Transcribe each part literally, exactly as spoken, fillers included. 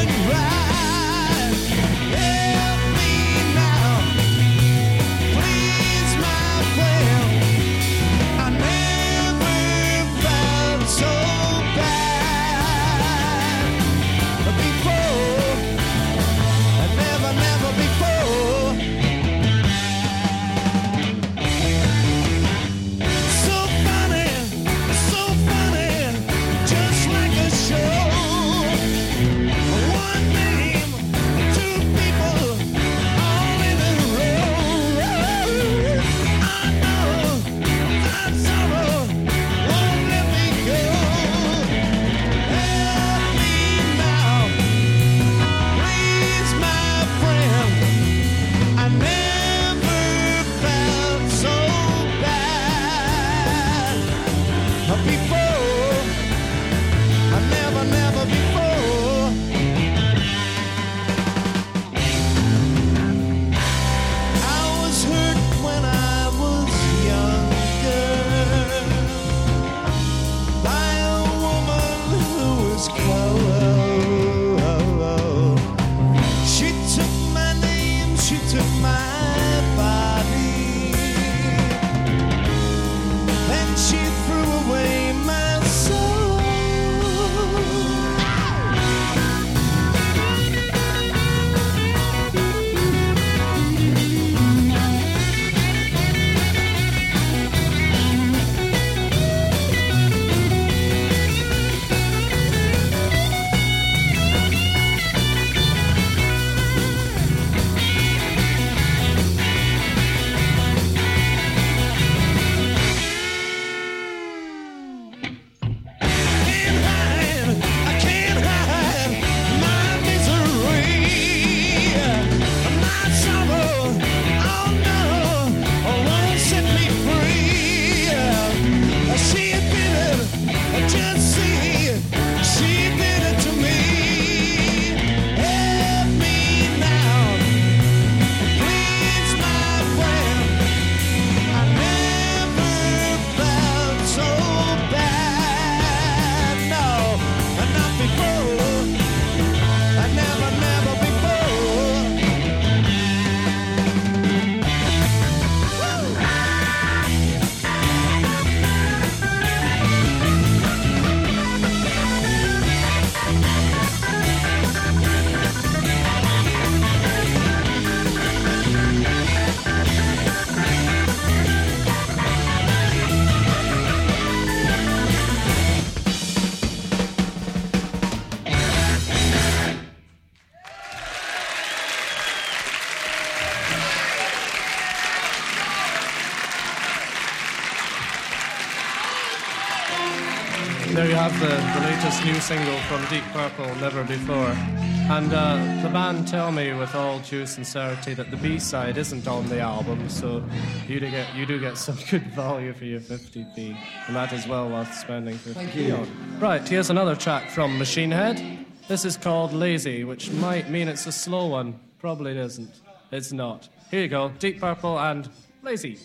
There you have the, the latest new single from Deep Purple, Never Before. And uh, the band tell me with all due sincerity that the B-side isn't on the album, so you do get you do get some good value for your fifty p, and that is well worth spending fifty p on. Right, here's another track from Machine Head. This is called Lazy, which might mean it's a slow one. Probably it isn't. It's not. Here you go, Deep Purple and Lazy.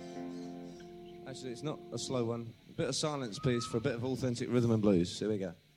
Actually, it's not a slow one. A bit of silence, please, for a bit of authentic rhythm and blues. Here we go.